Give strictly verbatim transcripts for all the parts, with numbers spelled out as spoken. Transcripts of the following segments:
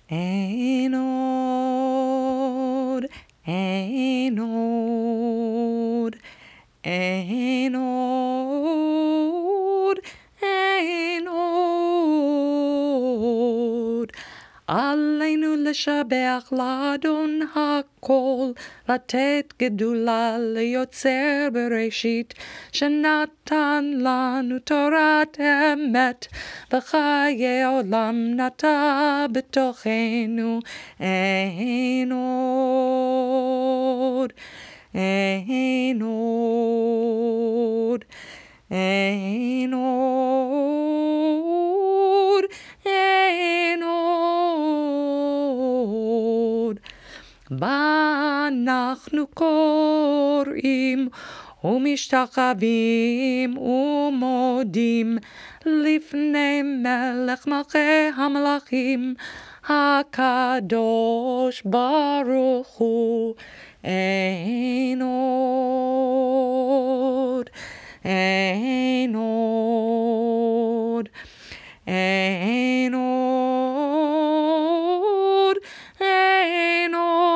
Ein od, ein od, ein od, ein od. עלינו לשבח לאדון הכל, לתת גדולה ליוצר בראשית, שנתן לנו תורת אמת, וחיי עולם נטע בתוכנו. אין עוד, אין עוד, אין עוד, אין עוד. ואנחנו קוראים ומשתחווים ומודים לפני מלך מלכי המלכים, הקדוש ברוך הוא. אין עוד, אין עוד, אין עוד, אין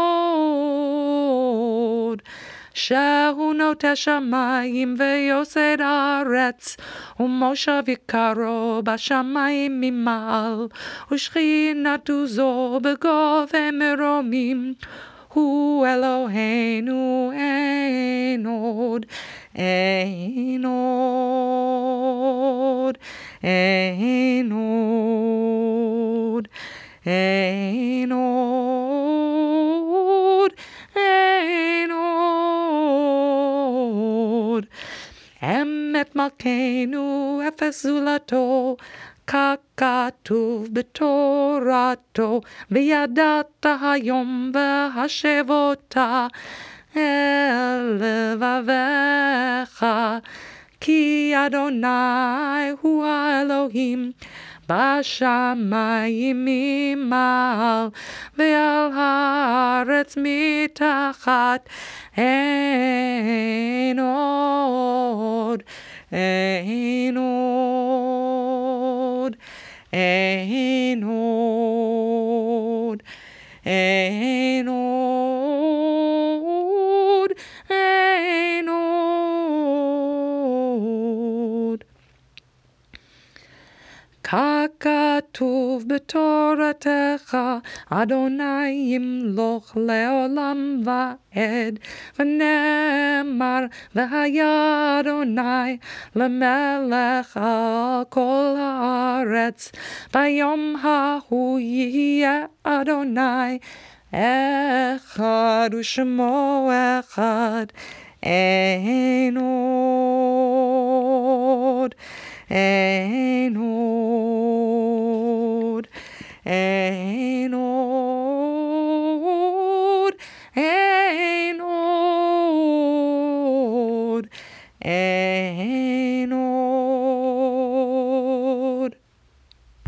עוד. שהוא נוטה שמיים ויוסד ארץ, ומושב יקרו בשמיים ממעל, ושכינתו זו בגובה מרומים. הוא אלוהינו, אין עוד, אין עוד, אין עוד, אין עוד, אין עוד. אמת מלכנו, אפס זולתו, ככתוב בתורתו, וידעת היום והשבותה אל לבביך, כי אדוני הוא האלוהים בשמיים ממעל, ועל הארץ מתחת. אין עוד, אין עוד, אין עוד, אין עוד, אין עוד. ככתוב בתורתך, אדוני ימלוך לעולם ועד, ונאמר, והיה אדוני למלך על כל הארץ. ביום ההוא יהיה אדוני אחד ושמו אחד. אין עוד, אין עוד, אין עוד, אין עוד, אין